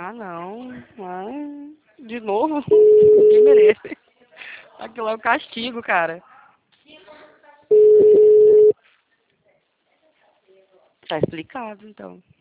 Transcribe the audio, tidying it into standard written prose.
Ah, não. Ah, de novo? Ninguém merece. Aquilo é o castigo, cara. Tá explicado, então.